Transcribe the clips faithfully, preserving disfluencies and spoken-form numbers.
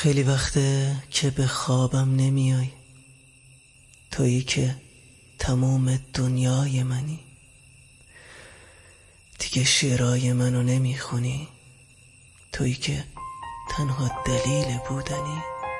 خیلی وقته که به خوابم نمیای، تویی که تموم دنیای منی. دیگه شعرهای منو نمیخونی، تویی که تنها دلیل بودنی.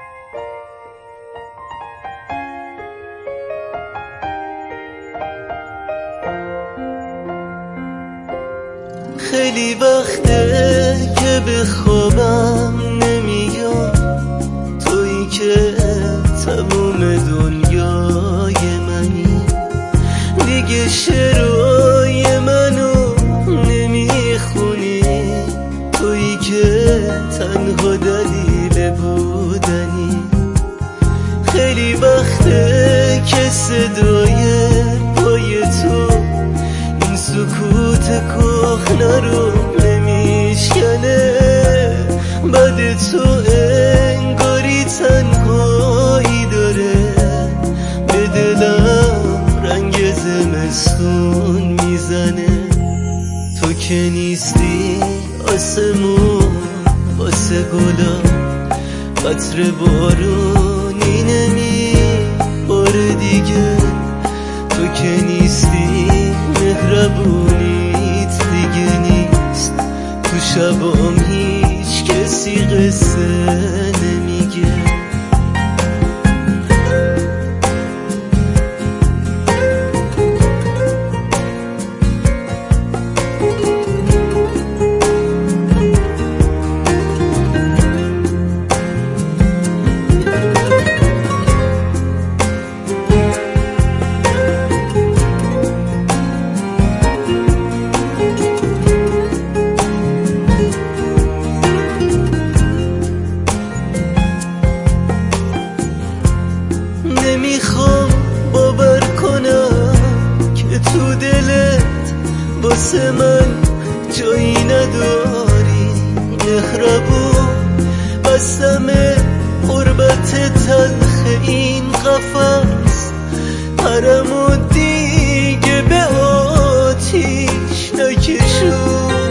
خیلی وقته که به خوابم نمیای، تویی که تموم دنیای منی. دیگه شعرهای منو نمیخونی، تویی که تنها دلیل بودنی. خیلی وقته که صدای پای تو این سکوت کهنه رو نمیشکنه. بعد تو انگاری تنهایی داره، به دلم رنگ زمستون میزنه. تو که نیستی آسمون واسه گلا، قطره بارونی نمیباره دیگه. تو که نیستی مهربونیت دیگه نیست، تو شبام هیچ کسی قصه نمیگه. نمیخوام باور کنم که تو دلت واسه من جایی نداری. مهربون بستم قربت تلخ این قفص، پرمو دیگه به آتیش نکشون.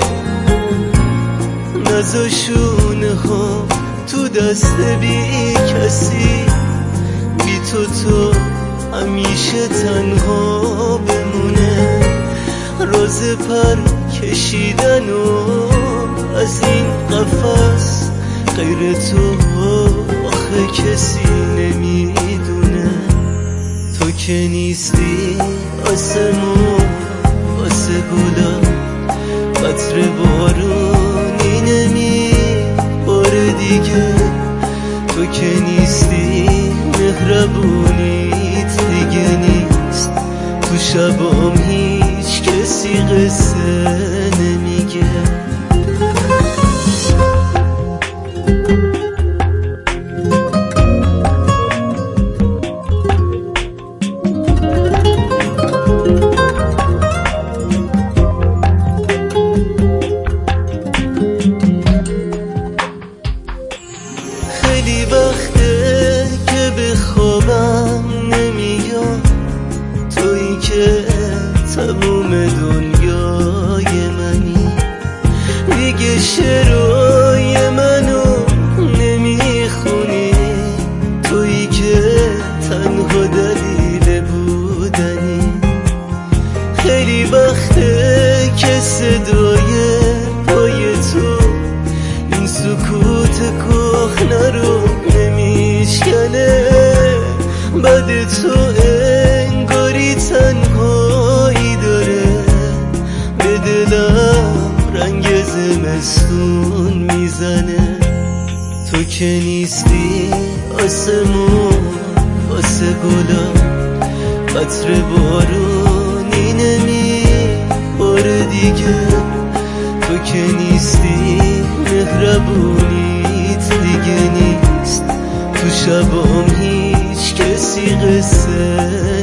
نذاشونه ها تو دست بی کسی، بی تو تو همیشه تنها بمونه. راز پر کشیدن و از این قفس، غیر تو آخه کسی نمیدونه. تو که نیستی آسمون واسه گلا، قطره بارونی نمیباره دیگه. تو که نیستی مهربونیت دیگه نیست، تو شبام هیچ کسی قصه نمیگه. خیلی وقته که به خوابم نمیای، تویی که تموم دنیای منی. دیگه شعرهای منو نمیخونی، تویی که تنها دلیل بودنی. خیلی وقته که صدای پای تو این سکوت کهنه رو نمیشکنه. بعد تو انگاری تنهایی داره، به دلم رنگ زمستون میزنه. تو که نیستی آسمون واسه گلا، قطره بارونی نمیباره دیگه. تو که نیستی مهربونیت دیگه نیست، تو شبام هیچ کسی قصه